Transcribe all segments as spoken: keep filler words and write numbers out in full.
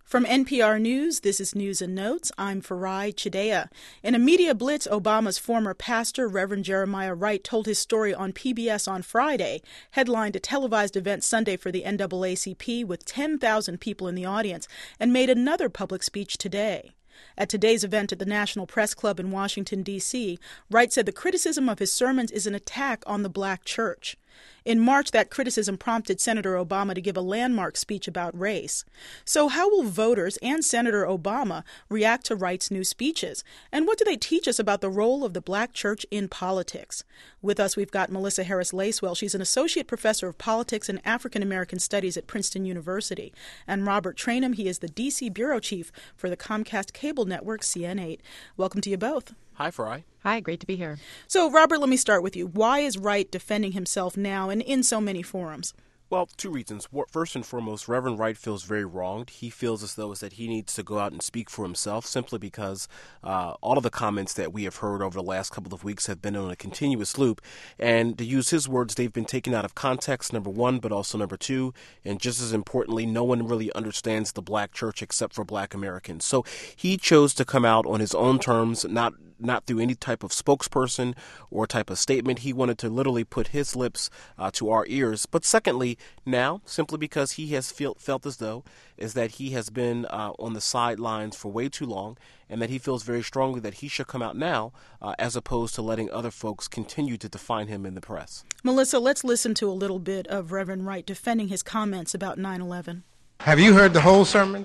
From N P R News, this is News and Notes. I'm Farai Chideya. In a media blitz, Obama's former pastor, Reverend Jeremiah Wright, told his story on P B S on Friday, headlined a televised event Sunday for the N double A C P with ten thousand people in the audience, and made another public speech today. At today's event at the National Press Club in Washington, D C, Wright said the criticism of his sermons is an attack on the black church. In March, that criticism prompted Senator Obama to give a landmark speech about race. So how will voters and Senator Obama react to Wright's new speeches? And what do they teach us about the role of the black church in politics? With us, we've got Melissa Harris Lacewell. She's an associate professor of politics and African American studies at Princeton University. And Robert Trainum, he is the D C bureau chief for the Comcast cable network C N eight. Welcome to you both. Hi, Farai. Hi, great to be here. So, Robert, let me start with you. Why is Wright defending himself now and in so many forums? Well, two reasons. First and foremost, Reverend Wright feels very wronged. He feels as though is that he needs to go out and speak for himself simply because uh, all of the comments that we have heard over the last couple of weeks have been on a continuous loop. And to use his words, they've been taken out of context, number one, but also number two. And just as importantly, no one really understands the black church except for black Americans. So he chose to come out on his own terms, not not through any type of spokesperson or type of statement. He wanted to literally put his lips uh, to our ears. But secondly, now, simply because he has feel, felt as though is that he has been uh, on the sidelines for way too long, and that he feels very strongly that he should come out now uh, as opposed to letting other folks continue to define him in the press. Melissa, let's listen to a little bit of Reverend Wright defending his comments about nine eleven. Have you heard the whole sermon?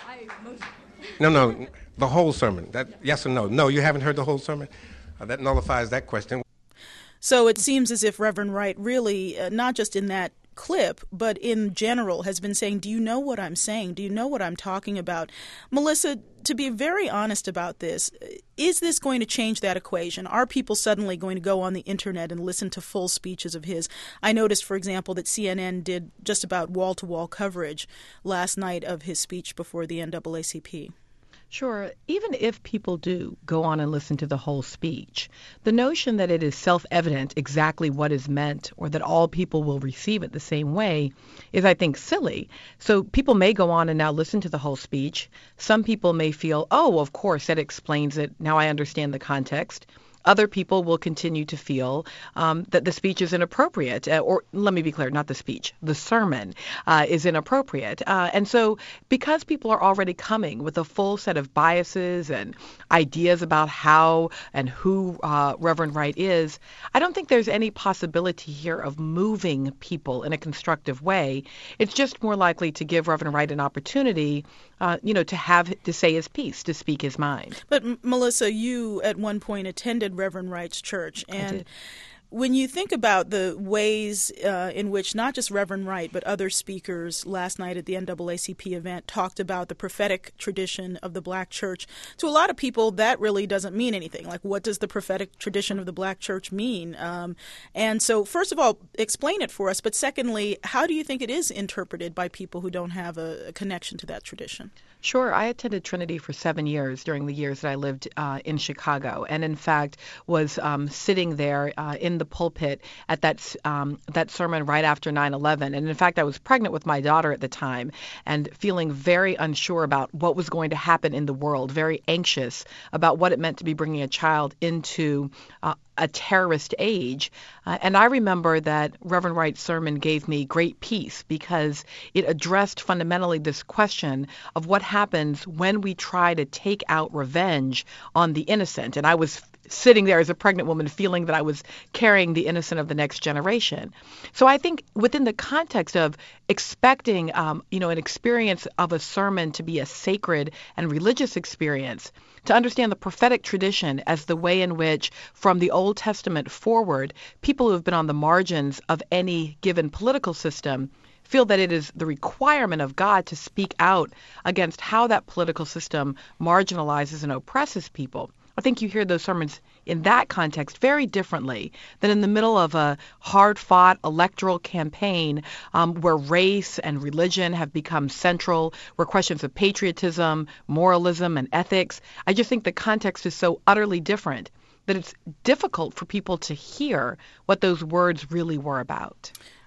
No, no, the whole sermon. That yes or no? No, you haven't heard the whole sermon? Uh, that nullifies that question. So it seems as if Reverend Wright really, uh, not just in that clip, but in general, has been saying, do you know what I'm saying? Do you know what I'm talking about? Melissa, to be very honest about this, is this going to change that equation? Are people suddenly going to go on the internet and listen to full speeches of his? I noticed, for example, that C N N did just about wall-to-wall coverage last night of his speech before the N double A C P. Sure. Even if people do go on and listen to the whole speech, the notion that it is self-evident exactly what is meant or that all people will receive it the same way is, I think, silly. So people may go on and now listen to the whole speech. Some people may feel, oh, of course, that explains it. Now I understand the context. Other people will continue to feel um, that the speech is inappropriate, uh, or let me be clear, not the speech, the sermon uh, is inappropriate. Uh, and so because people are already coming with a full set of biases and ideas about how and who uh, Reverend Wright is, I don't think there's any possibility here of moving people in a constructive way. It's just more likely to give Reverend Wright an opportunity Uh, you know, to have to say his piece, to speak his mind. But M- Melissa, you at one point attended Reverend Wright's church, and when you think about the ways uh, in which not just Reverend Wright, but other speakers last night at the N double A C P event talked about the prophetic tradition of the black church, to a lot of people that really doesn't mean anything. Like, what does the prophetic tradition of the black church mean? Um, and so, first of all, explain it for us. But secondly, how do you think it is interpreted by people who don't have a, a connection to that tradition? Sure. I attended Trinity for seven years during the years that I lived uh, in Chicago, and in fact was um, sitting there uh, in the pulpit at that um, that sermon right after nine eleven. And in fact, I was pregnant with my daughter at the time and feeling very unsure about what was going to happen in the world, very anxious about what it meant to be bringing a child into uh, a terrorist age. Uh, and I remember that Reverend Wright's sermon gave me great peace because it addressed fundamentally this question of what happens when we try to take out revenge on the innocent. And I was sitting there as a pregnant woman feeling that I was carrying the innocent of the next generation. So I think within the context of expecting, um, you know, an experience of a sermon to be a sacred and religious experience, to understand the prophetic tradition as the way in which, from the Old Testament forward, people who have been on the margins of any given political system feel that it is the requirement of God to speak out against how that political system marginalizes and oppresses people. I think you hear those sermons in that context very differently than in the middle of a hard-fought electoral campaign um, where race and religion have become central, where questions of patriotism, moralism, and ethics. I just think the context is so utterly different that it's difficult for people to hear what those words really were about.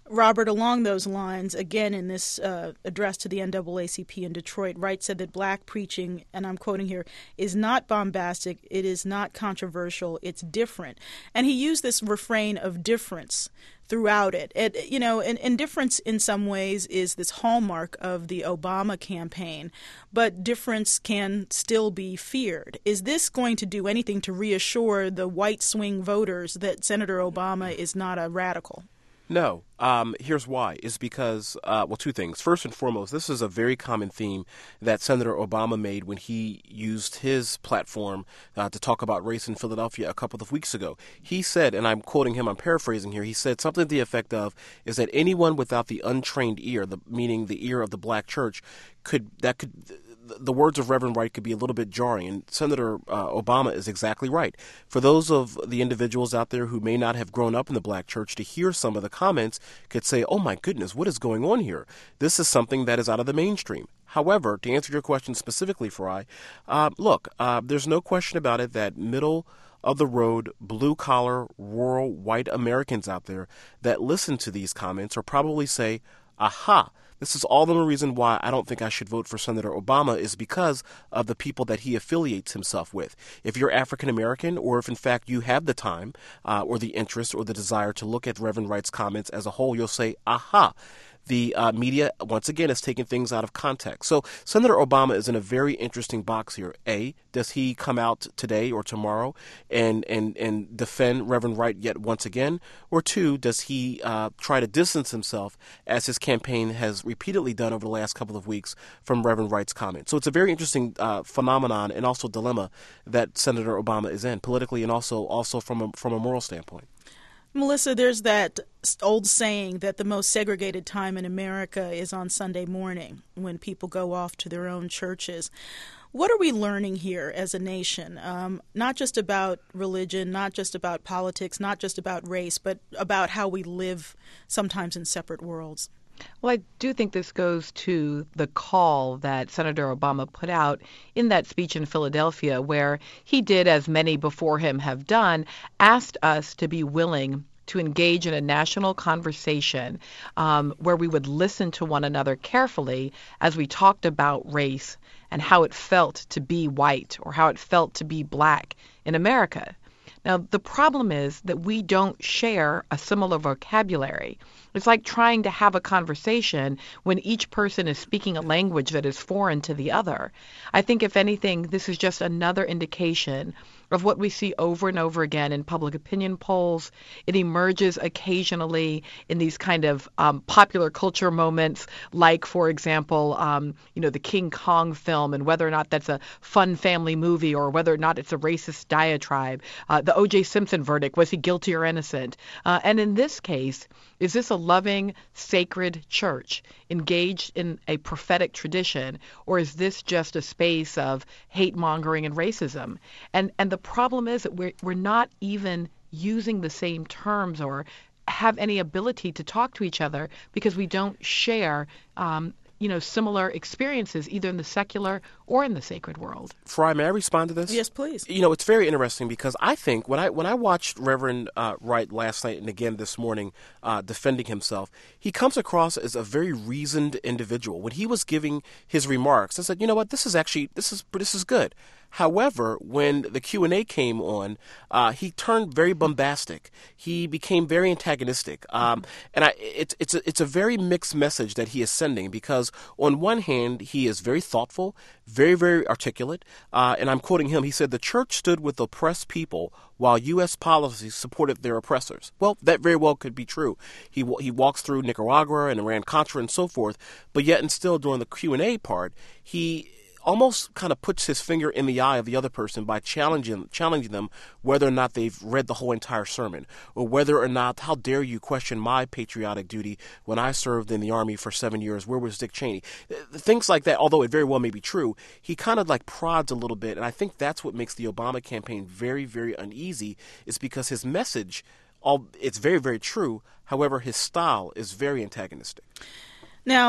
Robert, along those lines, again in this uh, address to the N double A C P in Detroit, Wright said that black preaching, and I'm quoting here, is not bombastic, it is not controversial, it's different. And he used this refrain of difference throughout it. it you know, and, and difference in some ways is this hallmark of the Obama campaign, but difference can still be feared. Is this going to do anything to reassure the white swing voters that Senator Obama is not a radical? No. Um, here's why. Is because, uh, well, two things. First and foremost, this is a very common theme that Senator Obama made when he used his platform uh, to talk about race in Philadelphia a couple of weeks ago. He said, and I'm quoting him, I'm paraphrasing here, he said something to the effect of, is that anyone without the untrained ear, the, meaning the ear of the black church, could, that could, the words of Reverend Wright could be a little bit jarring, and Senator uh, Obama is exactly right. For those of the individuals out there who may not have grown up in the black church, to hear some of the comments could say, oh my goodness, what is going on here? This is something that is out of the mainstream. However, to answer your question specifically, Farai, uh, look, uh, there's no question about it that middle of the road, blue-collar, rural, white Americans out there that listen to these comments or probably say, aha, this is all the more reason why I don't think I should vote for Senator Obama is because of the people that he affiliates himself with. If you're African American, or if in fact you have the time uh, or the interest or the desire to look at Reverend Wright's comments as a whole, you'll say, aha. The uh, media, once again, is taking things out of context. So Senator Obama is in a very interesting box here. A, does he come out today or tomorrow and, and, and defend Reverend Wright yet once again? Or two, does he uh, try to distance himself, as his campaign has repeatedly done over the last couple of weeks, from Reverend Wright's comments? So it's a very interesting uh, phenomenon and also dilemma that Senator Obama is in, politically and also also from a, from a moral standpoint. Melissa, there's that old saying that the most segregated time in America is on Sunday morning when people go off to their own churches. What are we learning here as a nation? Um, not just about religion, not just about politics, not just about race, but about how we live sometimes in separate worlds. Well, I do think this goes to the call that Senator Obama put out in that speech in Philadelphia, where he did, as many before him have done, asked us to be willing to engage in a national conversation um, where we would listen to one another carefully as we talked about race and how it felt to be white or how it felt to be black in America. Now, the problem is that we don't share a similar vocabulary. It's like trying to have a conversation when each person is speaking a language that is foreign to the other. I think, if anything, this is just another indication of what we see over and over again in public opinion polls. It emerges occasionally in these kind of um, popular culture moments, like, for example, um, you know, the King Kong film, and whether or not that's a fun family movie or whether or not it's a racist diatribe. Uh, the O J Simpson verdict, was he guilty or innocent? Uh, and in this case, is this a loving, sacred church engaged in a prophetic tradition, or is this just a space of hate-mongering and racism? And and the problem is that we're we're not even using the same terms or have any ability to talk to each other because we don't share um, you know, similar experiences either in the secular or in the sacred world. Fry, may I respond to this? Yes, please. You know, it's very interesting because I think when I when I watched Reverend uh, Wright last night and again this morning uh, defending himself, he comes across as a very reasoned individual. When he was giving his remarks, I said, you know what, this is actually, this is this is good. However, when the Q and A came on, uh, he turned very bombastic. He became very antagonistic. Um, and I, it, it's, a, it's a very mixed message that he is sending because on one hand, he is very thoughtful, very, very articulate. Uh, and I'm quoting him. He said, the church stood with oppressed people while U S policy supported their oppressors. Well, that very well could be true. He he walks through Nicaragua and Iran-Contra and so forth, but yet and still during the Q and A part, he almost kind of puts his finger in the eye of the other person by challenging challenging them whether or not they've read the whole entire sermon, or whether or not, how dare you question my patriotic duty when I served in the Army for seven years, where was Dick Cheney? Things like that, although it very well may be true, he kind of like prods a little bit, and I think that's what makes the Obama campaign very, very uneasy, is because his message, all it's very, very true, however, his style is very antagonistic. Now,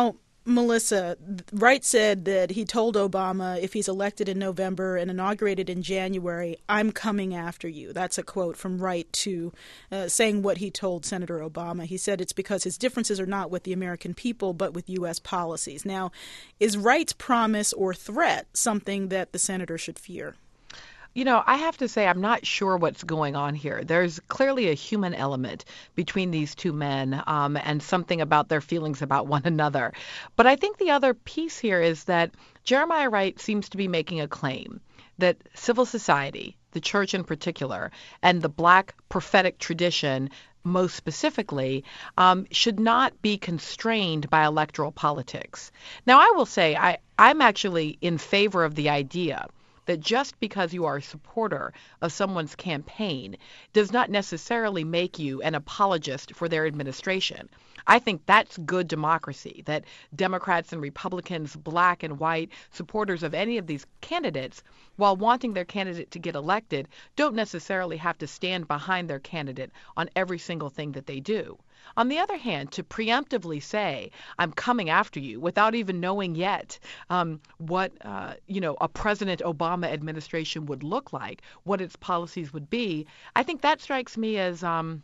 Melissa, Wright said that he told Obama if he's elected in November and inaugurated in January, I'm coming after you. That's a quote from Wright to uh, saying what he told Senator Obama. He said it's because his differences are not with the American people, but with U S policies. Now, is Wright's promise or threat something that the senator should fear? You know, I have to say I'm not sure what's going on here. There's clearly a human element between these two men um, and something about their feelings about one another. But I think the other piece here is that Jeremiah Wright seems to be making a claim that civil society, the church in particular, and the Black prophetic tradition most specifically, um, should not be constrained by electoral politics. Now, I will say I, I'm actually in favor of the idea that just because you are a supporter of someone's campaign does not necessarily make you an apologist for their administration. I think that's good democracy, that Democrats and Republicans, black and white, supporters of any of these candidates, while wanting their candidate to get elected, don't necessarily have to stand behind their candidate on every single thing that they do. On the other hand, to preemptively say, I'm coming after you without even knowing yet um, what, uh, you know, a President Obama administration would look like, what its policies would be, I think that strikes me as um,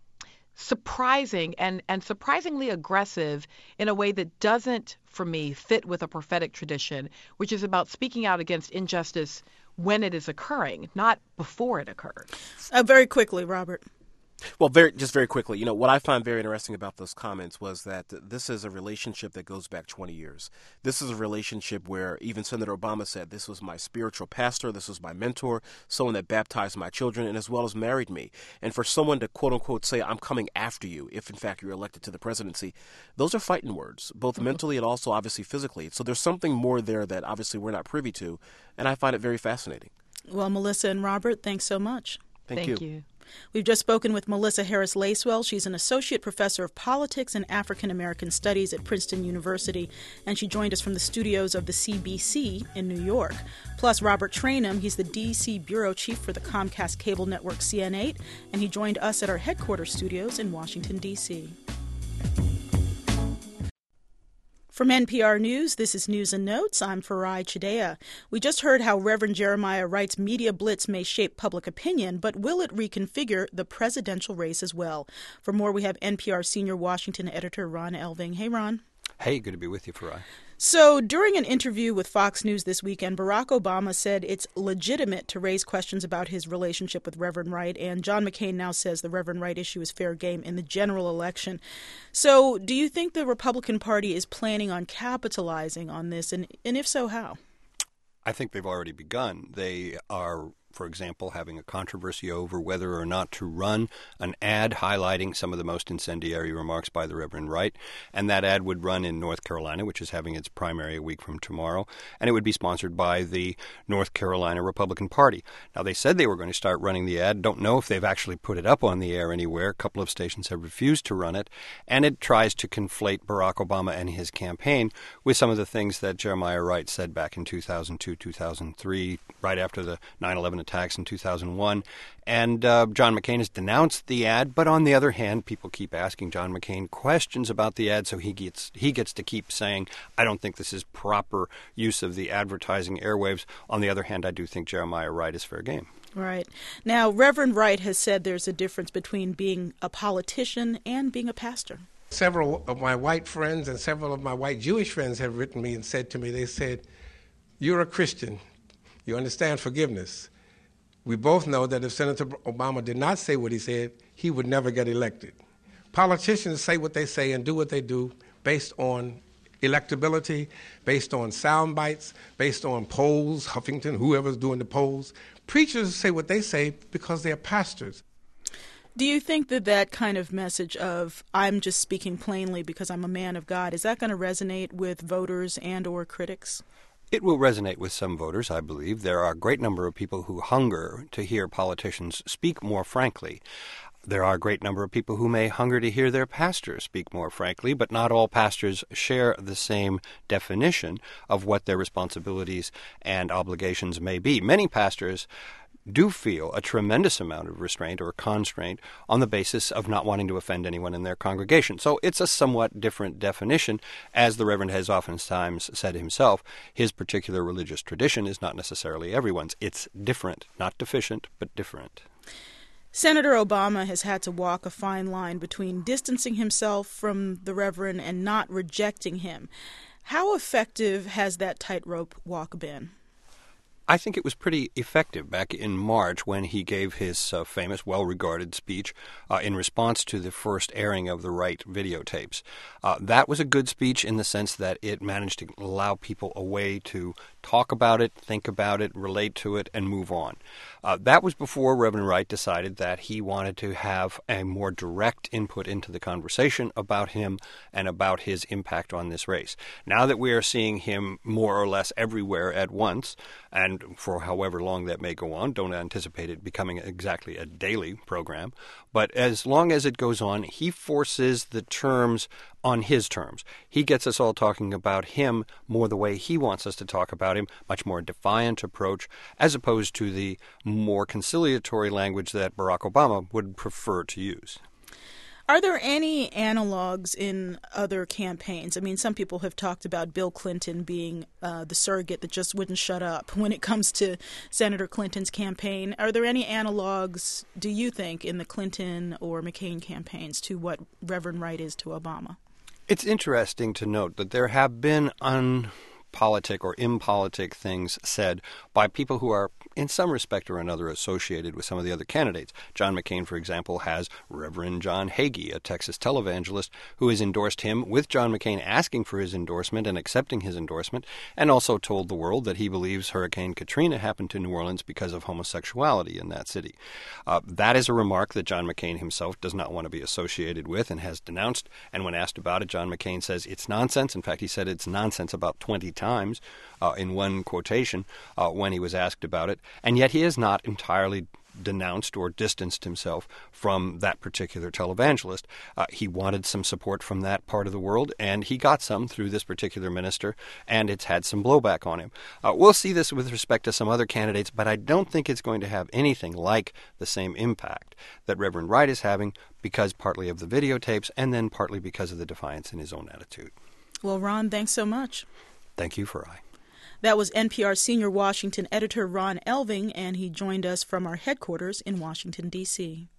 surprising and, and surprisingly aggressive in a way that doesn't, for me, fit with a prophetic tradition, which is about speaking out against injustice when it is occurring, not before it occurs. Uh, very quickly, Robert. Well, very just very quickly, you know, what I find very interesting about those comments was that this is a relationship that goes back twenty years. This is a relationship where even Senator Obama said, this was my spiritual pastor, this was my mentor, someone that baptized my children and as well as married me. And for someone to, quote unquote, say, I'm coming after you, if in fact you're elected to the presidency, those are fighting words, both mm-hmm. mentally and also obviously physically. So there's something more there that obviously we're not privy to, and I find it very fascinating. Well, Melissa and Robert, thanks so much. Thank, Thank you. you. We've just spoken with Melissa Harris Lacewell. She's an associate professor of politics and African American studies at Princeton University, and she joined us from the studios of the C B C in New York. Plus, Robert Trainum, he's the D C bureau chief for the Comcast cable network C N eight, and he joined us at our headquarters studios in Washington, D C From N P R News, this is News and Notes. I'm Farai Chideya. We just heard how Reverend Jeremiah Wright's media blitz may shape public opinion, but will it reconfigure the presidential race as well? For more, we have N P R senior Washington editor Ron Elving. Hey, Ron. Hey, good to be with you, Farai. So, during an interview with Fox News this weekend, Barack Obama said it's legitimate to raise questions about his relationship with Reverend Wright, and John McCain now says the Reverend Wright issue is fair game in the general election. So, do you think the Republican Party is planning on capitalizing on this, and, and if so, how? I think they've already begun. They are, for example, having a controversy over whether or not to run an ad highlighting some of the most incendiary remarks by the Reverend Wright. And that ad would run in North Carolina, which is having its primary a week from tomorrow. And it would be sponsored by the North Carolina Republican Party. Now, they said they were going to start running the ad. Don't know if they've actually put it up on the air anywhere. A couple of stations have refused to run it. And it tries to conflate Barack Obama and his campaign with some of the things that Jeremiah Wright said back in two thousand two, two thousand three, right after the nine eleven attacks in two thousand one. And uh, John McCain has denounced the ad, but on the other hand, people keep asking John McCain questions about the ad, so he gets he gets to keep saying, I don't think this is proper use of the advertising airwaves. On the other hand, I do think Jeremiah Wright is fair game. Right. Now, Reverend Wright has said there's a difference between being a politician and being a pastor. Several of my white friends and several of my white Jewish friends have written me and said to me, they said, you're a Christian. You understand forgiveness. We both know that if Senator Obama did not say what he said, he would never get elected. Politicians say what they say and do what they do based on electability, based on sound bites, based on polls, Huffington, whoever's doing the polls. Preachers say what they say because they're pastors. Do you think that that kind of message of, I'm just speaking plainly because I'm a man of God, is that going to resonate with voters and or critics? It will resonate with some voters, I believe. There are a great number of people who hunger to hear politicians speak more frankly. There are a great number of people who may hunger to hear their pastors speak more frankly, but not all pastors share the same definition of what their responsibilities and obligations may be. Many pastors do feel a tremendous amount of restraint or constraint on the basis of not wanting to offend anyone in their congregation. So it's a somewhat different definition. As the Reverend has oftentimes said himself, his particular religious tradition is not necessarily everyone's. It's different, not deficient, but different. Senator Obama has had to walk a fine line between distancing himself from the Reverend and not rejecting him. How effective has that tightrope walk been? I think it was pretty effective back in March when he gave his uh, famous, well-regarded speech uh, in response to the first airing of the Wright videotapes. Uh, that was a good speech in the sense that it managed to allow people a way to talk about it, think about it, relate to it, and move on. Uh, that was before Reverend Wright decided that he wanted to have a more direct input into the conversation about him and about his impact on this race. Now that we are seeing him more or less everywhere at once, and for however long that may go on, don't anticipate it becoming exactly a daily program, but as long as it goes on, he forces the terms on his terms. He gets us all talking about him more the way he wants us to talk about him, much more defiant approach, as opposed to the more conciliatory language that Barack Obama would prefer to use. Are there any analogs in other campaigns? I mean, some people have talked about Bill Clinton being uh, the surrogate that just wouldn't shut up when it comes to Senator Clinton's campaign. Are there any analogs, do you think, in the Clinton or McCain campaigns to what Reverend Wright is to Obama? It's interesting to note that there have been unpolitic or impolitic things said by people who are in some respect or another associated with some of the other candidates. John McCain, for example, has Reverend John Hagee, a Texas televangelist, who has endorsed him with John McCain asking for his endorsement and accepting his endorsement, and also told the world that he believes Hurricane Katrina happened to New Orleans because of homosexuality in that city. Uh, that is a remark that John McCain himself does not want to be associated with and has denounced, and when asked about it, John McCain says it's nonsense. In fact, he said it's nonsense about twenty times uh, in one quotation uh, when he was asked about it. And yet he has not entirely denounced or distanced himself from that particular televangelist. Uh, he wanted some support from that part of the world, and he got some through this particular minister, and it's had some blowback on him. Uh, we'll see this with respect to some other candidates, but I don't think it's going to have anything like the same impact that Reverend Wright is having, because partly of the videotapes and then partly because of the defiance in his own attitude. Well, Ron, thanks so much. Thank you, Farai. That was N P R senior Washington editor Ron Elving, and he joined us from our headquarters in Washington, D C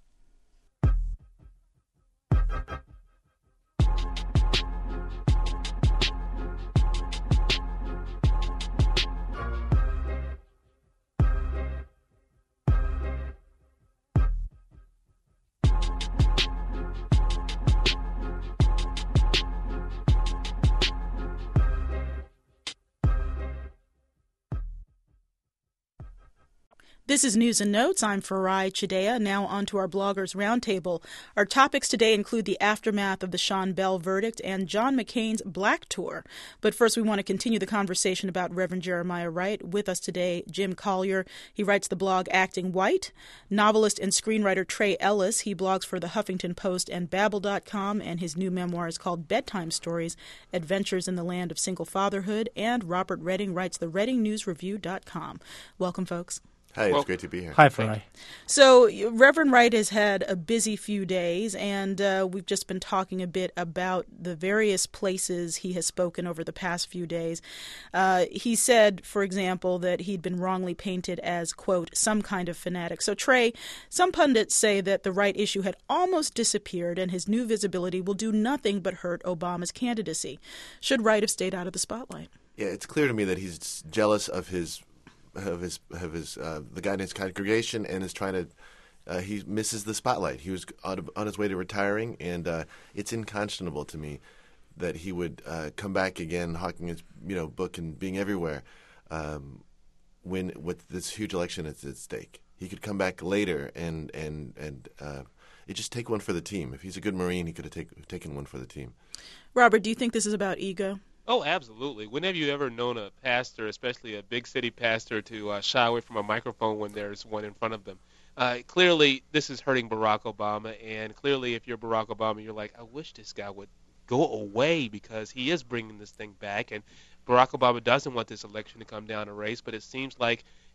This is News and Notes. I'm Farai Chidea. Now on to our Bloggers Roundtable. Our topics today include the aftermath of the Sean Bell verdict and John McCain's Black Tour. But first, we want to continue the conversation about Reverend Jeremiah Wright. With us today, Jim Collier. He writes the blog Acting White. Novelist and screenwriter Trey Ellis. He blogs for the Huffington Post and Babel dot com, and his new memoir is called Bedtime Stories, Adventures in the Land of Single Fatherhood. And Robert Redding writes the Redding News Review dot com. Welcome, folks. Hi, well, it's great to be here. Hi, Farai. So Reverend Wright has had a busy few days, and uh, we've just been talking a bit about the various places he has spoken over the past few days. Uh, he said, for example, that he'd been wrongly painted as, quote, some kind of fanatic. So, Trey, some pundits say that the Wright issue had almost disappeared and his new visibility will do nothing but hurt Obama's candidacy. Should Wright have stayed out of the spotlight? Yeah, it's clear to me that he's jealous of his of his of his uh, the guy in his congregation, and is trying to uh, he misses the spotlight. He was on, on his way to retiring, and uh, it's unconscionable to me that he would uh, come back again, hawking his you know book and being everywhere, um, when with this huge election at, at stake. He could come back later and and and uh, it just take one for the team. If he's a good Marine, he could have take, taken one for the team. Robert, do you think this is about ego? Oh, absolutely. When have you ever known a pastor, especially a big city pastor, to uh, shy away from a microphone when there's one in front of them? Uh, clearly, this is hurting Barack Obama, and clearly, if you're Barack Obama, you're like, I wish this guy would go away because he is bringing this thing back, and Barack Obama doesn't want this election to come down a race, but it seems like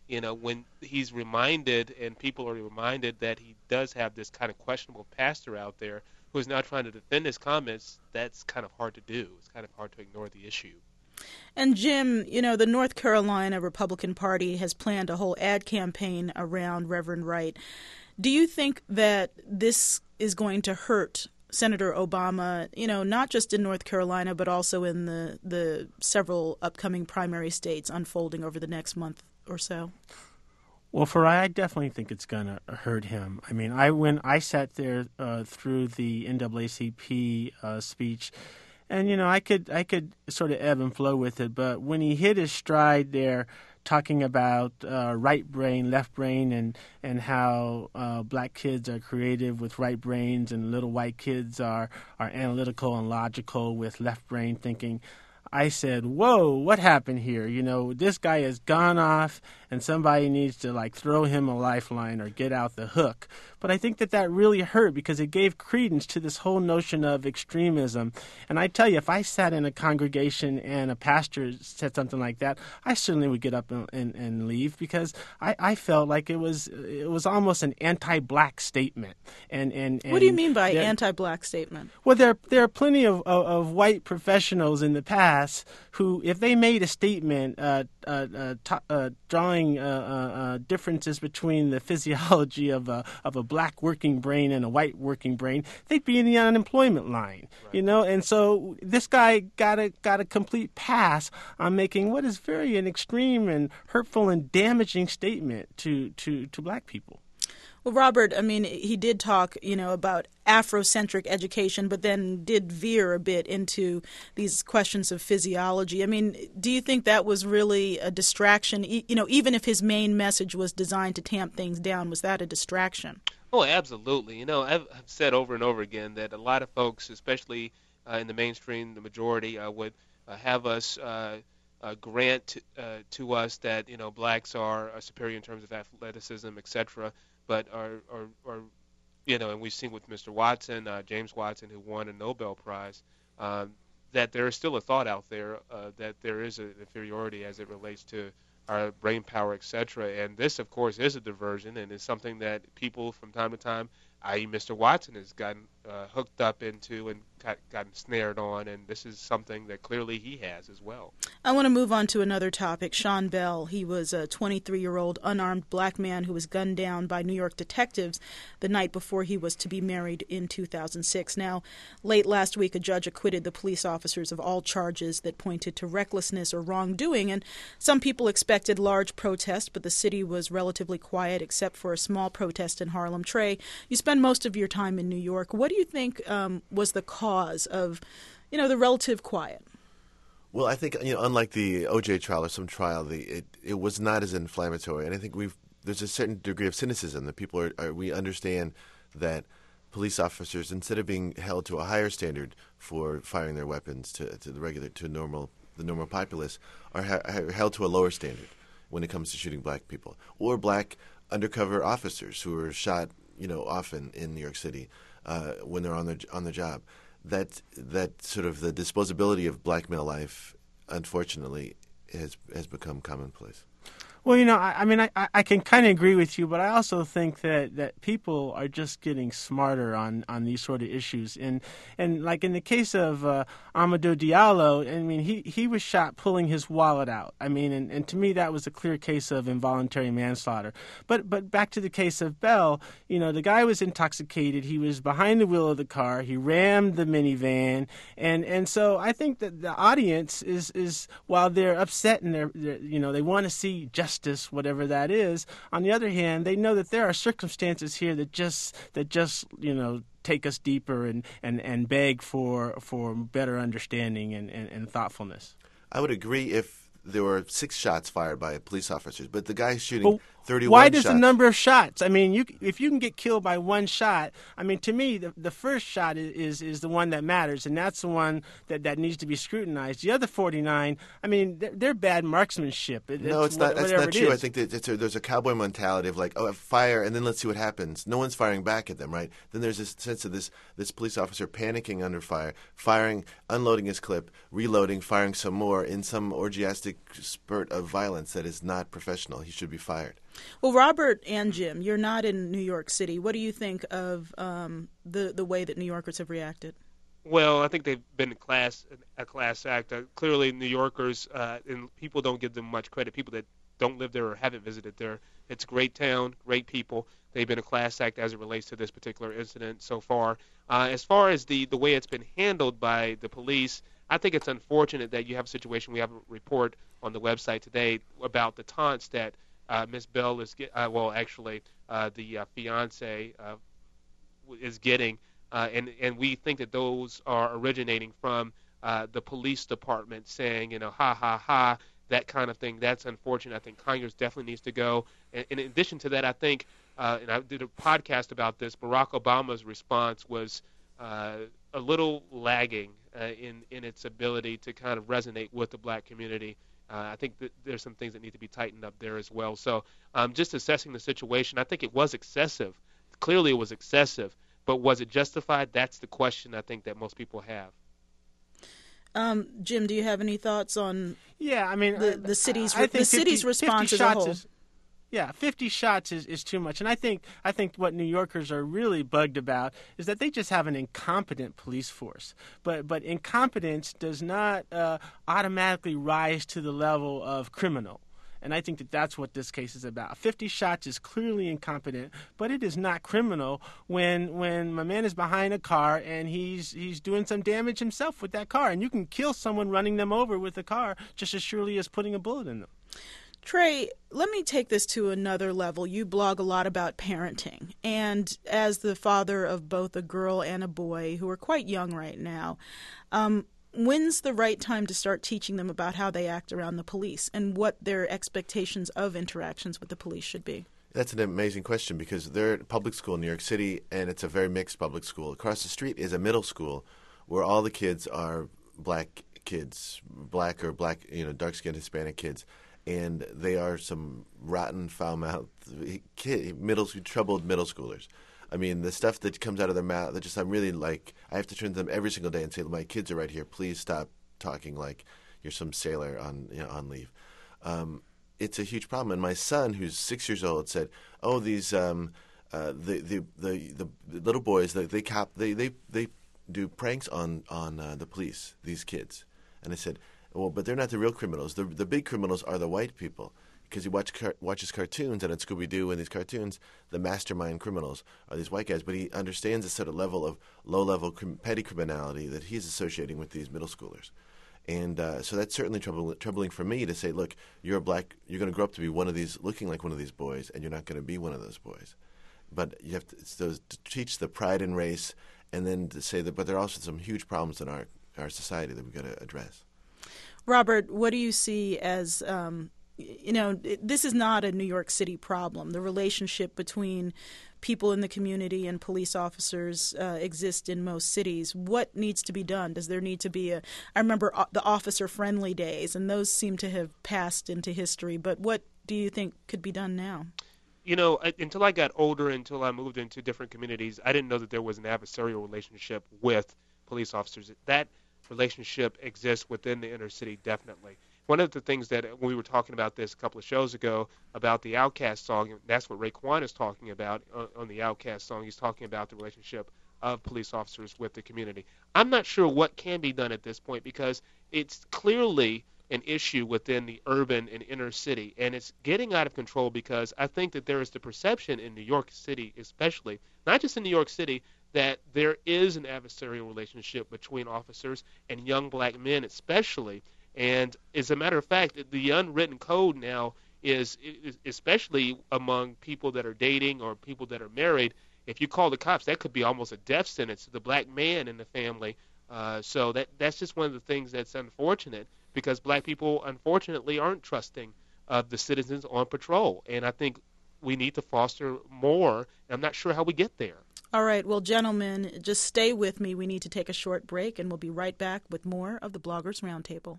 you know, when he's reminded and people are reminded that he does have this kind of questionable pastor out there who is now trying to defend his comments, that's kind of hard to do. It's kind of hard to ignore the issue. And Jim, you know, the North Carolina Republican Party has planned a whole ad campaign around Reverend Wright. Do you think that this is going to hurt Senator Obama, you know, not just in North Carolina, but also in the, the several upcoming primary states unfolding over the next month or so? Well, Farai, I definitely think it's going to hurt him. I mean, I when I sat there uh, through the N double A C P uh, speech, and, you know, I could I could sort of ebb and flow with it, but when he hit his stride there, talking about uh, right brain, left brain, and and how uh, black kids are creative with right brains, and little white kids are are analytical and logical with left brain thinking, I said, whoa, what happened here? You know, this guy has gone off and somebody needs to, like, throw him a lifeline or get out the hook. But I think that that really hurt because it gave credence to this whole notion of extremism. And I tell you, if I sat in a congregation and a pastor said something like that, I certainly would get up and, and, and leave because I, I felt like it was it was almost an anti-black statement. And, and, and what do you mean by anti-black statement? Well, there, there are plenty of, of, of white professionals in the past who, if they made a statement uh, uh, uh, t- uh, drawing uh, uh, uh, differences between the physiology of a of a black working brain and a white working brain, they'd be in the unemployment line, right. You know. And so this guy got a got a complete pass on making what is very an extreme and hurtful and damaging statement to to, to black people. Well, Robert, I mean, he did talk, you know, about Afrocentric education, but then did veer a bit into these questions of physiology. I mean, do you think that was really a distraction? You know, even if his main message was designed to tamp things down, was that a distraction? Oh, absolutely. You know, I've, I've said over and over again that a lot of folks, especially uh, in the mainstream, the majority, uh, would uh, have us uh, uh, grant uh, to us that, you know, blacks are, are superior in terms of athleticism, et cetera, but are, are, are, you know, and we've seen with Mister Watson, uh, James Watson, who won a Nobel Prize, um, that there is still a thought out there uh, that there is an inferiority as it relates to our brain power, et cetera. And this, of course, is a diversion and is something that people from time to time, that is. Mister Watson, has gotten uh, hooked up into and got, gotten snared on, and this is something that clearly he has as well. I want to move on to another topic. Sean Bell, he was a twenty-three-year-old unarmed black man who was gunned down by New York detectives the night before he was to be married in two thousand six. Now, late last week, a judge acquitted the police officers of all charges that pointed to recklessness or wrongdoing, and some people expected large protests, but the city was relatively quiet except for a small protest in Harlem. Trey, you spend most of your time in New York. What do you think um, was the cause of, you know, the relative quiet? Well, I think, you know, unlike the O J trial or some trial, the it, it was not as inflammatory, and I think we've there's a certain degree of cynicism that people are, are we understand that police officers, instead of being held to a higher standard for firing their weapons to, to the regular to normal the normal populace, are, ha- are held to a lower standard when it comes to shooting black people or black undercover officers who are shot, you know, often in New York City uh, when they're on their on their job. That that sort of the disposability of black male life, unfortunately, has has become commonplace. Well, you know, I, I mean, I, I can kind of agree with you, but I also think that, that people are just getting smarter on, on these sort of issues. And and like in the case of uh, Amadou Diallo, I mean, he, he was shot pulling his wallet out. I mean, and, and to me, that was a clear case of involuntary manslaughter. But but back to the case of Bell, you know, the guy was intoxicated. He was behind the wheel of the car. He rammed the minivan. And, and so I think that the audience is, is while they're upset and they're, they're you know, they want to see justice, Justice, whatever that is. On the other hand, they know that there are circumstances here that just that just you know take us deeper and, and, and beg for for better understanding and, and, and thoughtfulness. I would agree if there were six shots fired by police officers, but the guy shooting well, thirty-one why does shots. the number of shots? I mean, you if you can get killed by one shot, I mean, to me, the, the first shot is, is is the one that matters, and that's the one that, that needs to be scrutinized. The other forty-nine, I mean, they're, they're bad marksmanship. It, no, it's not. That's not it true. is. I think that it's a, there's a cowboy mentality of like, oh, fire, and then let's see what happens. No one's firing back at them, right? Then there's this sense of this this police officer panicking under fire, firing, unloading his clip, reloading, firing some more in some orgiastic spurt of violence that is not professional. He should be fired. Well, Robert and Jim, you're not in New York City. What do you think of um, the the way that New Yorkers have reacted? Well, I think they've been a class a class act. Uh, clearly, New Yorkers uh, and people don't give them much credit. People that don't live there or haven't visited there. It's a great town, great people. They've been a class act as it relates to this particular incident so far. Uh, as far as the, the way it's been handled by the police, I think it's unfortunate that you have a situation. We have a report on the website today about the taunts that uh, Miss Bell is get, uh, well, actually, uh, the uh, fiance uh, is getting, uh, and and we think that those are originating from uh, the police department saying, you know, ha ha ha, that kind of thing. That's unfortunate. I think Congress definitely needs to go. And, and in addition to that, I think, uh, and I did a podcast about this, Barack Obama's response was uh, a little lagging uh, in in its ability to kind of resonate with the black community. Uh, I think that there's some things that need to be tightened up there as well. So um, just assessing the situation, I think it was excessive. Clearly it was excessive, but was it justified? That's the question I think that most people have. Um, Jim, do you have any thoughts on Yeah, I mean, the, the city's, I think the city's fifty, response fifty as a shots whole? Is, yeah, fifty shots is, is too much. And I think I think what New Yorkers are really bugged about is that they just have an incompetent police force. But but incompetence does not uh, automatically rise to the level of criminal. And I think that that's what this case is about. fifty shots is clearly incompetent, but it is not criminal when when my man is behind a car and he's he's doing some damage himself with that car. And you can kill someone running them over with a car just as surely as putting a bullet in them. Trey, let me take this to another level. You blog a lot about parenting, and as the father of both a girl and a boy who are quite young right now, um, when's the right time to start teaching them about how they act around the police and what their expectations of interactions with the police should be? That's an amazing question because they're at a public school in New York City, and it's a very mixed public school. Across the street is a middle school where all the kids are black kids, black or black, you know, dark-skinned Hispanic kids. And they are some rotten, foul-mouthed, kid, middle, troubled middle schoolers. I mean, the stuff that comes out of their mouth, that just I'm really like, I have to turn to them every single day and say, my kids are right here. Please stop talking like you're some sailor on you know, on leave. Um, it's a huge problem. And my son, who's six years old, said, "Oh, these um, uh, the, the the the little boys, they they cop, they they they do pranks on on uh, the police. These kids." And I said, well, but they're not the real criminals. The the big criminals are the white people, because he watch car- watches cartoons, and at Scooby-Doo and these cartoons, the mastermind criminals are these white guys. But he understands the sort of level of low-level crim- petty criminality that he's associating with these middle schoolers. And uh, so that's certainly troubling, troubling for me to say, look, you're a black, you're going to grow up to be one of these, looking like one of these boys, and you're not going to be one of those boys. But you have to, it's those, to teach the pride in race, and then to say that, but there are also some huge problems in our, our society that we've got to address. Robert, what do you see as, um, you know, this is not a New York City problem. The relationship between people in the community and police officers uh, exist in most cities. What needs to be done? Does there need to be a, I remember the officer-friendly days, and those seem to have passed into history. But what do you think could be done now? You know, until I got older, until I moved into different communities, I didn't know that there was an adversarial relationship with police officers. That relationship exists within the inner city, definitely. One of the things that when we were talking about this a couple of shows ago about the Outkast song, that's what Raekwon is talking about on, on the Outkast song. He's talking about the relationship of police officers with the community. I'm not sure what can be done at this point because it's clearly an issue within the urban and inner city, and it's getting out of control because I think that there is the perception in New York City especially, not just in New York City, that there is an adversarial relationship between officers and young black men especially. And as a matter of fact, the unwritten code now is, is especially among people that are dating or people that are married, if you call the cops, that could be almost a death sentence to the black man in the family. Uh, so that that's just one of the things that's unfortunate because black people, unfortunately, aren't trusting of the citizens on patrol. And I think we need to foster more, and I'm not sure how we get there. All right. Well, gentlemen, just stay with me. We need to take a short break, and we'll be right back with more of the Bloggers Roundtable.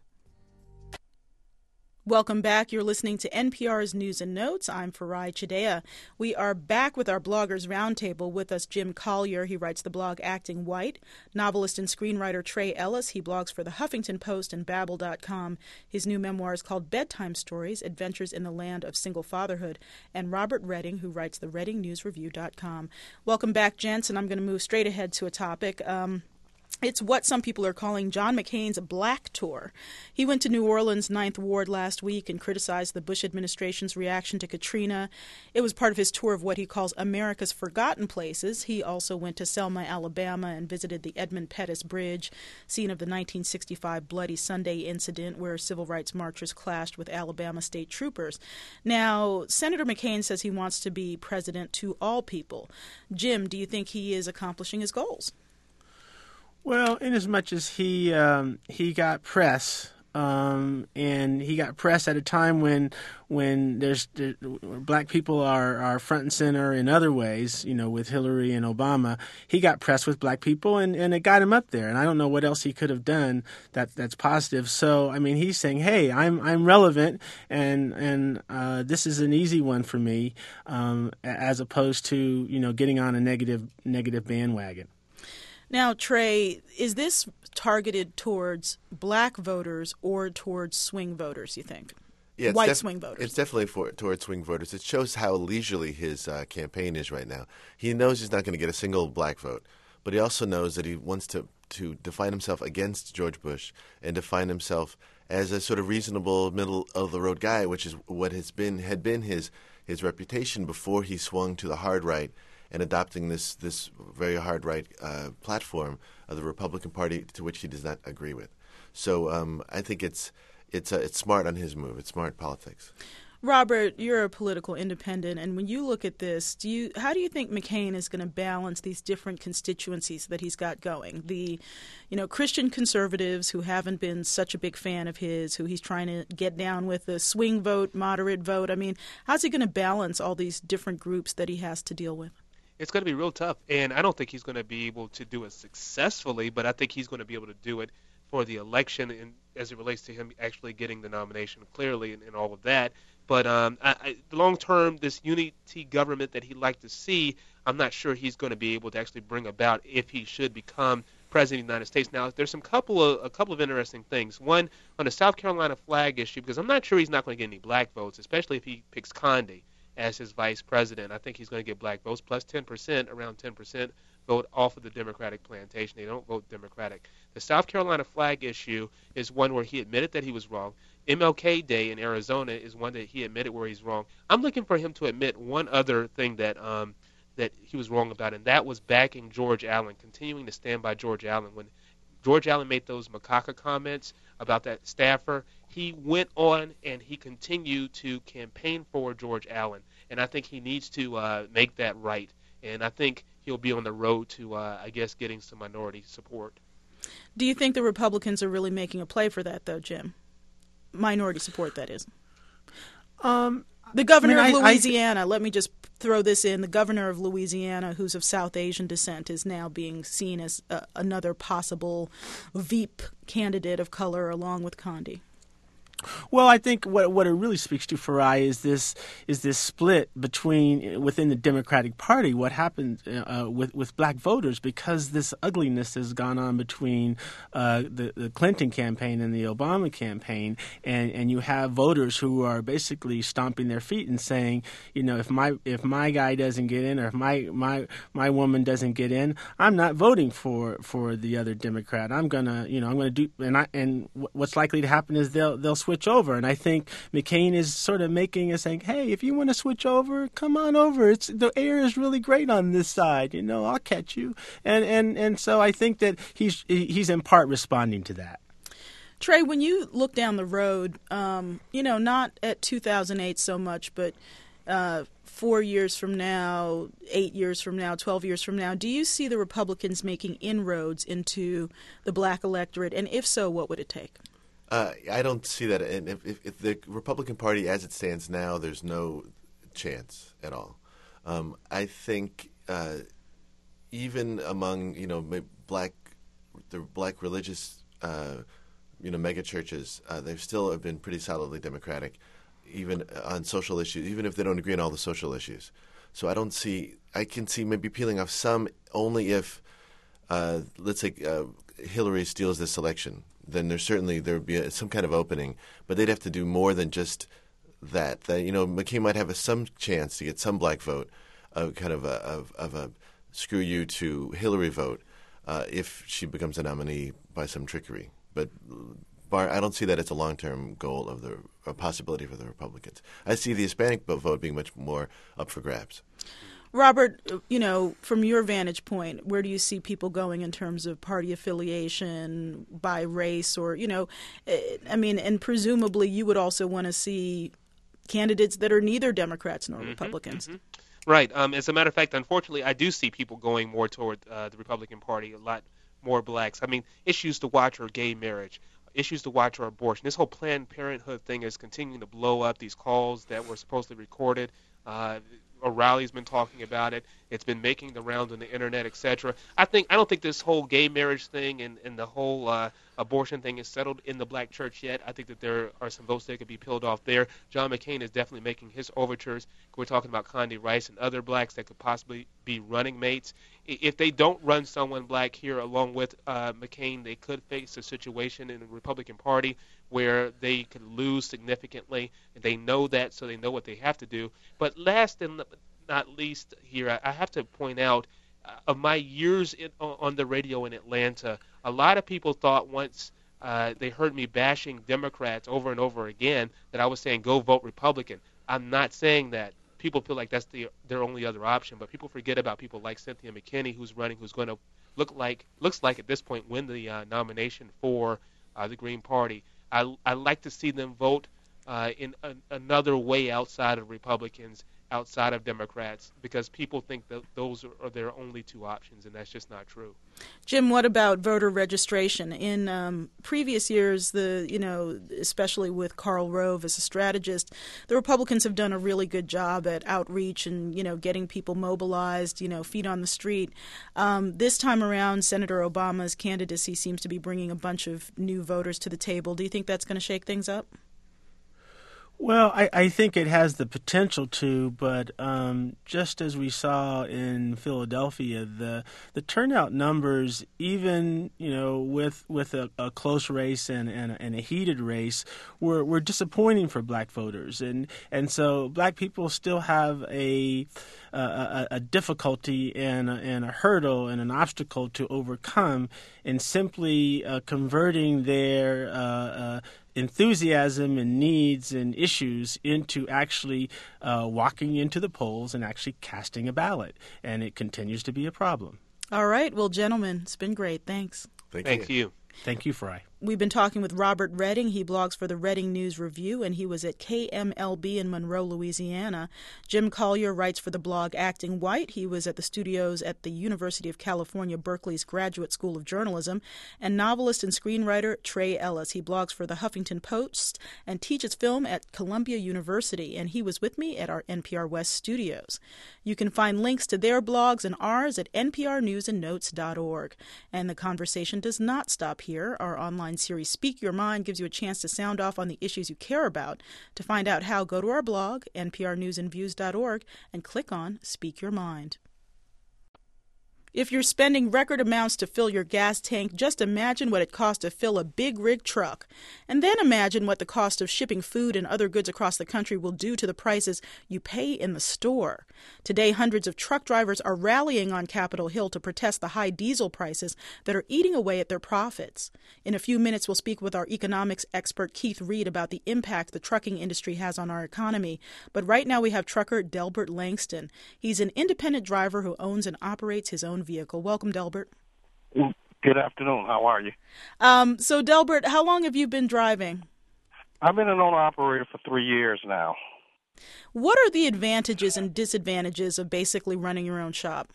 Welcome back. You're listening to N P R's News and Notes. I'm Farai Chideya. We are back with our Bloggers Roundtable. With us, Jim Collier. He writes the blog Acting White. Novelist and screenwriter Trey Ellis. He blogs for the Huffington Post and Babbel dot com. His new memoir is called Bedtime Stories, Adventures in the Land of Single Fatherhood. And Robert Redding, who writes the Redding News Review dot com. Welcome back, gents, and I'm going to move straight ahead to a topic. Um, It's what some people are calling John McCain's Black Tour. He went to New Orleans' Ninth Ward last week and criticized the Bush administration's reaction to Katrina. It was part of his tour of what he calls America's Forgotten Places. He also went to Selma, Alabama, and visited the Edmund Pettus Bridge, scene of the nineteen sixty-five Bloody Sunday incident where civil rights marchers clashed with Alabama state troopers. Now, Senator McCain says he wants to be president to all people. Jim, do you think he is accomplishing his goals? Well, inasmuch as he um, he got press, um, and he got press at a time when when there's there, black people are, are front and center in other ways, you know, with Hillary and Obama, he got press with black people, and, and it got him up there. And I don't know what else he could have done that that's positive. So I mean, he's saying, hey, I'm I'm relevant, and and uh, this is an easy one for me, um, as opposed to you know getting on a negative negative bandwagon. Now, Trey, is this targeted towards black voters or towards swing voters, you think? Yeah, White def- swing voters. It's definitely for, towards swing voters. It shows how leisurely his uh, campaign is right now. He knows he's not going to get a single black vote, but he also knows that he wants to, to define himself against George Bush and define himself as a sort of reasonable, middle-of-the-road guy, which is what has been had been his his reputation before he swung to the hard right and adopting this this very hard right uh, platform of the Republican Party, to which he does not agree with. So um, I think it's it's uh, it's smart on his move. It's smart politics. Robert, you're a political independent, and when you look at this, do you how do you think McCain is going to balance these different constituencies that he's got going? The, you know, Christian conservatives who haven't been such a big fan of his, who he's trying to get down with the swing vote, moderate vote. I mean, how's he going to balance all these different groups that he has to deal with? It's going to be real tough, and I don't think he's going to be able to do it successfully, but I think he's going to be able to do it for the election and as it relates to him actually getting the nomination clearly and, and all of that. But um, I, I, long term, this unity government that he'd like to see, I'm not sure he's going to be able to actually bring about if he should become president of the United States. Now, there's some couple of a couple of interesting things. One, on the South Carolina flag issue, because I'm not sure he's not going to get any black votes, especially if he picks Condé as his vice president. I think he's going to get black votes, plus ten percent, around ten percent vote off of the Democratic plantation. They don't vote Democratic. The South Carolina flag issue is one where he admitted that he was wrong. M L K Day in Arizona is one that he admitted where he's wrong. I'm looking for him to admit one other thing that um, that he was wrong about, and that was backing George Allen, continuing to stand by George Allen. When George Allen made those macaca comments about that staffer, he went on and he continued to campaign for George Allen, and I think he needs to uh, make that right, and I think he'll be on the road to, uh, I guess, getting some minority support. Do you think the Republicans are really making a play for that, though, Jim? Minority support, that is. Um, the governor I mean, of I, Louisiana, I, let me just throw this in, the governor of Louisiana, who's of South Asian descent, is now being seen as uh, another possible Veep candidate of color along with Condé. Well, I think what what it really speaks to, Farai, is this is this split between within the Democratic Party. What happened uh, with with black voters, because this ugliness has gone on between uh, the the Clinton campaign and the Obama campaign, and, and you have voters who are basically stomping their feet and saying, you know, if my if my guy doesn't get in, or if my my my woman doesn't get in, I'm not voting for for the other Democrat. I'm gonna you know I'm gonna do and I and what's likely to happen is they'll they'll switch over. And I think McCain is sort of making a saying, hey, if you want to switch over, come on over. It's the air is really great on this side. You know, I'll catch you. And and, and so I think that he's he's in part responding to that. Trey, when you look down the road, um, you know, not at two thousand eight so much, but uh, four years from now, eight years from now, twelve years from now, do you see the Republicans making inroads into the black electorate? And if so, what would it take? Uh, I don't see that. And if, if, if the Republican Party, as it stands now, there's no chance at all. Um, I think uh, even among you know black the black religious uh, you know mega churches, uh, they still have been pretty solidly Democratic, even on social issues, even if they don't agree on all the social issues. So I don't see. I can see maybe peeling off some only if, uh, let's say, uh, Hillary steals this election. Then there's certainly there would be a, some kind of opening, but they'd have to do more than just that. That you know, McCain might have a, some chance to get some black vote, uh, kind of a of, of a screw you to Hillary vote, uh, if she becomes a nominee by some trickery. But bar, I don't see that as a long-term goal of the a possibility for the Republicans. I see the Hispanic vote being much more up for grabs. Robert, you know, from your vantage point, where do you see people going in terms of party affiliation, by race, or, you know, I mean, and presumably you would also want to see candidates that are neither Democrats nor mm-hmm, Republicans. Mm-hmm. Right. Um, as a matter of fact, unfortunately, I do see people going more toward uh, the Republican Party, a lot more blacks. I mean, issues to watch are gay marriage. Issues to watch are abortion. This whole Planned Parenthood thing is continuing to blow up. These calls that were supposedly recorded, uh, O'Reilly's been talking about it. It's been making the rounds on the internet, et cetera. I think I don't think this whole gay marriage thing and, and the whole uh, abortion thing is settled in the black church yet. I think that there are some votes that could be peeled off there. John McCain is definitely making his overtures. We're talking about Condi Rice and other blacks that could possibly be running mates. If they don't run someone black here along with uh, McCain, they could face a situation in the Republican Party where they could lose significantly. They know that, so they know what they have to do. But last and not least here, I have to point out, uh, of my years in, on the radio in Atlanta, a lot of people thought once uh, they heard me bashing Democrats over and over again that I was saying go vote Republican. I'm not saying that. People feel like that's the, their only other option, but people forget about people like Cynthia McKinney, who's running, who's going to look like looks like at this point win the uh, nomination for uh, the Green Party. I I like to see them vote uh, in a, another way outside of Republicans, outside of Democrats, because people think that those are, are their only two options, and that's just not true. Jim, what about voter registration? In um, previous years, the you know, especially with Karl Rove as a strategist, the Republicans have done a really good job at outreach and, you know, getting people mobilized, you know, feet on the street. Um, this time around, Senator Obama's candidacy seems to be bringing a bunch of new voters to the table. Do you think that's going to shake things up? Well, I, I think it has the potential to, but um, just as we saw in Philadelphia, the the turnout numbers, even you know with with a, a close race and, and, and a heated race, were, were disappointing for black voters, and and so black people still have a a, a difficulty and a, and a hurdle and an obstacle to overcome in simply uh, converting their uh, uh, enthusiasm and needs and issues into actually uh, walking into the polls and actually casting a ballot. And it continues to be a problem. All right. Well, gentlemen, it's been great. Thanks. Thank Thank you. you. Thank you, Fry. We've been talking with Robert Redding. He blogs for the Redding News Review, and he was at K M L B in Monroe, Louisiana. Jim Collier writes for the blog Acting White. He was at the studios at the University of California, Berkeley's Graduate School of Journalism. And novelist and screenwriter Trey Ellis. He blogs for the Huffington Post and teaches film at Columbia University, and he was with me at our N P R West studios. You can find links to their blogs and ours at n p r news and notes dot org. And the conversation does not stop here. Our online series Speak Your Mind gives you a chance to sound off on the issues you care about. To find out how, go to our blog, n p r news and views dot org, and click on Speak Your Mind. If you're spending record amounts to fill your gas tank, just imagine what it costs to fill a big rig truck. And then imagine what the cost of shipping food and other goods across the country will do to the prices you pay in the store. Today, hundreds of truck drivers are rallying on Capitol Hill to protest the high diesel prices that are eating away at their profits. In a few minutes, we'll speak with our economics expert Keith Reed about the impact the trucking industry has on our economy. But right now we have trucker Delbert Langston. He's an independent driver who owns and operates his own vehicle. Welcome, Delbert. Good afternoon. How are you? Um, so, Delbert, how long have you been driving? I've been an owner-operator for three years now. What are the advantages and disadvantages of basically running your own shop?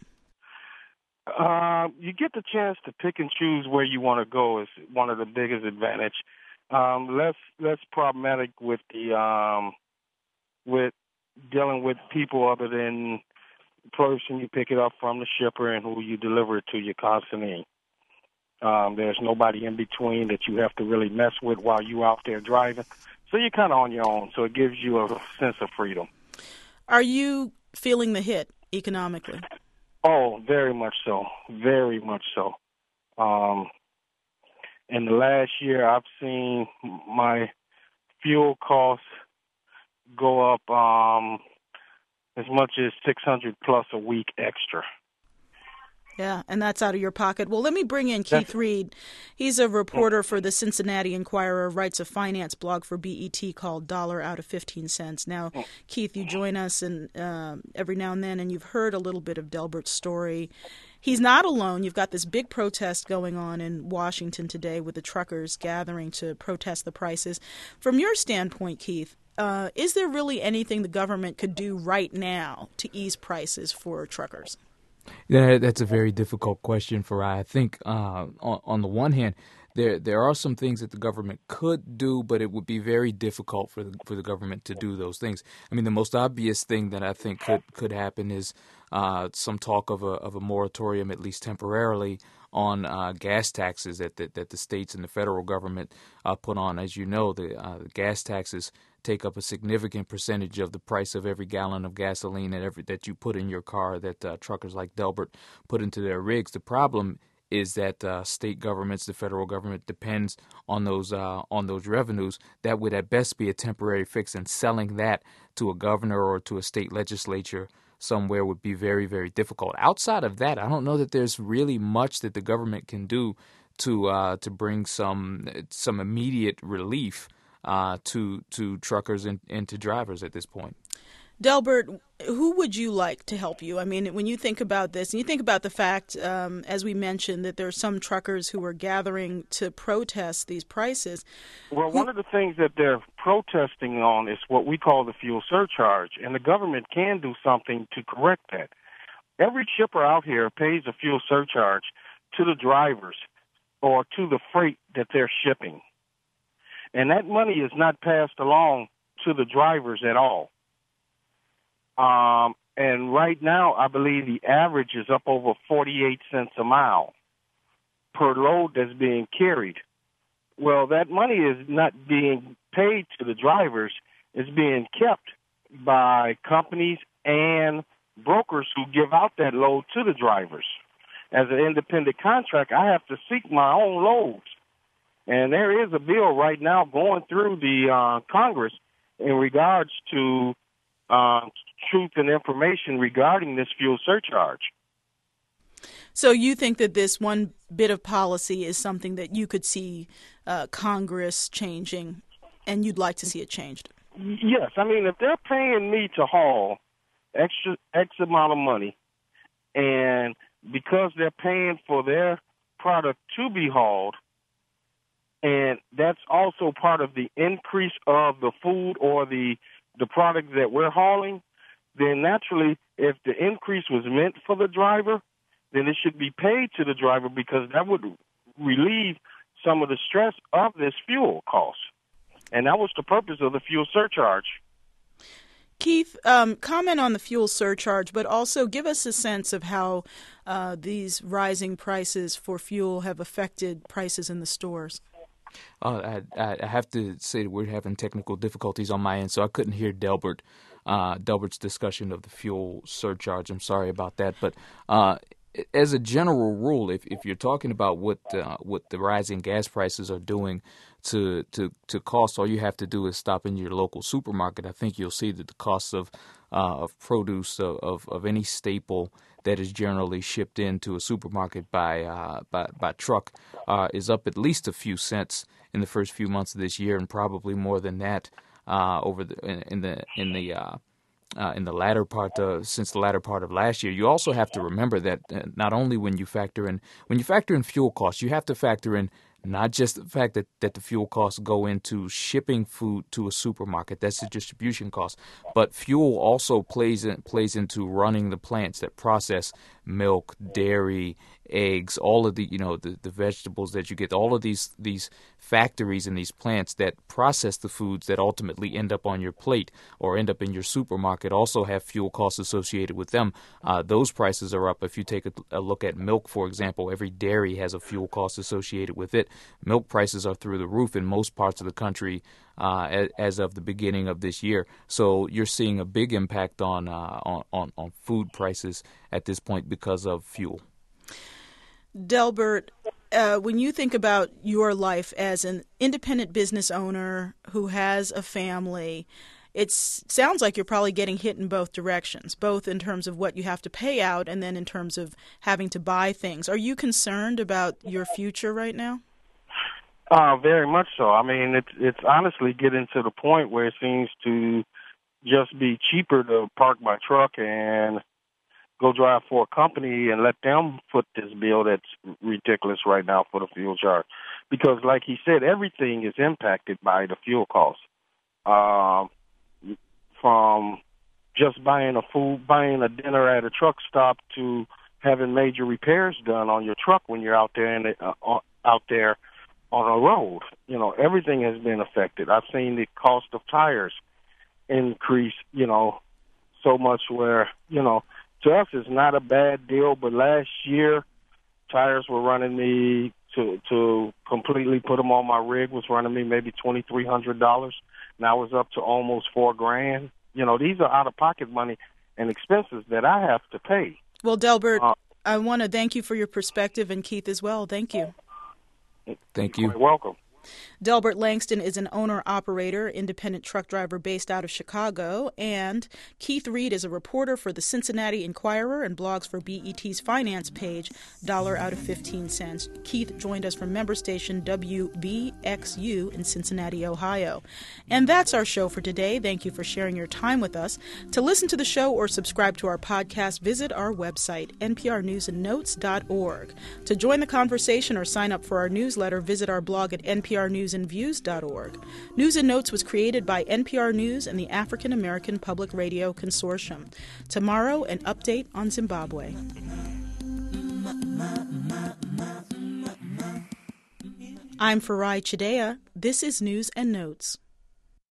Uh, you get the chance to pick and choose where you want to go is one of the biggest advantage. Um, less less problematic with the um, with dealing with people other than the person you pick it up from, the shipper, and who you deliver it to, your consignee. Um, there's nobody in between that you have to really mess with while you're out there driving. So you're kind of on your own, so it gives you a sense of freedom. Are you feeling the hit economically? Oh, very much so. Very much so. Um, in the last year, I've seen my fuel costs go up um, as much as six hundred plus a week extra. Yeah, and that's out of your pocket. Well, let me bring in Keith that's, Reed. He's a reporter for the Cincinnati Enquirer, writes a finance blog for B E T called Dollar Out of fifteen cents. Now, Keith, you join us and uh, every now and then, and you've heard a little bit of Delbert's story. He's not alone. You've got this big protest going on in Washington today with the truckers gathering to protest the prices. From your standpoint, Keith, uh, is there really anything the government could do right now to ease prices for truckers? Yeah, that's a very difficult question, Farai. I think uh, on, on the one hand, there there are some things that the government could do, but it would be very difficult for the, for the government to do those things. I mean, the most obvious thing that I think could, could happen is uh, some talk of a of a moratorium, at least temporarily, on uh, gas taxes that the, that the states and the federal government uh, put on. As you know, the, uh, the gas taxes take up a significant percentage of the price of every gallon of gasoline that every that you put in your car, that uh, truckers like Delbert put into their rigs. The problem is that uh, state governments, the federal government, depends on those uh, on those revenues. That would at best be a temporary fix, and selling that to a governor or to a state legislature somewhere would be very, very difficult. Outside of that, I don't know that there's really much that the government can do to uh, to bring some some immediate relief Uh, to to truckers and, and to drivers at this point. Delbert, who would you like to help you? I mean, when you think about this, and you think about the fact, um, as we mentioned, that there are some truckers who are gathering to protest these prices. Well, one of the things that they're protesting on is what we call the fuel surcharge, and the government can do something to correct that. Every shipper out here pays a fuel surcharge to the drivers or to the freight that they're shipping. And that money is not passed along to the drivers at all. Um, and right now, I believe the average is up over forty-eight cents a mile per load that's being carried. Well, that money is not being paid to the drivers. It's being kept by companies and brokers who give out that load to the drivers. As an independent contractor, I have to seek my own loads. And there is a bill right now going through the uh, Congress in regards to uh, truth and information regarding this fuel surcharge. So you think that this one bit of policy is something that you could see uh, Congress changing, and you'd like to see it changed? Yes. I mean, if they're paying me to haul extra X amount of money, and because they're paying for their product to be hauled, and that's also part of the increase of the food or the the product that we're hauling, then naturally, if the increase was meant for the driver, then it should be paid to the driver, because that would relieve some of the stress of this fuel cost. And that was the purpose of the fuel surcharge. Keith, um, comment on the fuel surcharge, but also give us a sense of how uh, these rising prices for fuel have affected prices in the stores. Uh, I, I have to say that we're having technical difficulties on my end, so I couldn't hear Delbert, uh, Delbert's discussion of the fuel surcharge. I'm sorry about that. But uh, as a general rule, if, if you're talking about what uh, what the rising gas prices are doing to, to, to costs, all you have to do is stop in your local supermarket. I think you'll see that the costs of uh, of produce, of, of, of any staple that is generally shipped into a supermarket by uh, by, by truck uh, is up at least a few cents in the first few months of this year, and probably more than that uh, over the in, in the in the uh, uh, in the latter part of, since the latter part of last year. You also have to remember that uh, not only when you factor in when you factor in fuel costs, you have to factor in not just the fact that, that the fuel costs go into shipping food to a supermarket, that's the distribution cost, but fuel also plays in, plays into running the plants that process milk, dairy, eggs, all of the you know the, the vegetables that you get, all of these these factories and these plants that process the foods that ultimately end up on your plate or end up in your supermarket also have fuel costs associated with them. Uh, those prices are up. If you take a, a look at milk, for example, every dairy has a fuel cost associated with it. Milk prices are through the roof in most parts of the country uh, as, as of the beginning of this year. So you're seeing a big impact on uh, on, on, on food prices at this point because of fuel. Delbert, uh, when you think about your life as an independent business owner who has a family, it sounds like you're probably getting hit in both directions, both in terms of what you have to pay out and then in terms of having to buy things. Are you concerned about your future right now? Uh, very much so. I mean, it's it's honestly getting to the point where it seems to just be cheaper to park my truck and go drive for a company and let them foot this bill that's ridiculous right now for the fuel charge. Because, like he said, everything is impacted by the fuel costs. Um, from just buying a food, buying a dinner at a truck stop to having major repairs done on your truck when you're out there in the, uh, out there on a road. You know, everything has been affected. I've seen the cost of tires increase, you know, so much where, you know, to us it's not a bad deal, but last year tires were running me to to completely put them on my rig was running me maybe twenty-three hundred dollars. Now it's up to almost four grand. You know, these are out-of-pocket money and expenses that I have to pay. Well, Delbert, uh, I want to thank you for your perspective, and Keith as well. Thank you. Thank you. You're welcome. Delbert Langston is an owner-operator, independent truck driver based out of Chicago, and Keith Reed is a reporter for the Cincinnati Enquirer and blogs for B E T's finance page, Dollar Out of fifteen cents. Keith joined us from member station W B X U in Cincinnati, Ohio. And that's our show for today. Thank you for sharing your time with us. To listen to the show or subscribe to our podcast, visit our website, N P R news and notes dot org. To join the conversation or sign up for our newsletter, visit our blog at N P R news and views dot org. News and Notes was created by N P R News and the African American Public Radio Consortium. Tomorrow, an update on Zimbabwe. I'm Farai Chideya. This is News and Notes.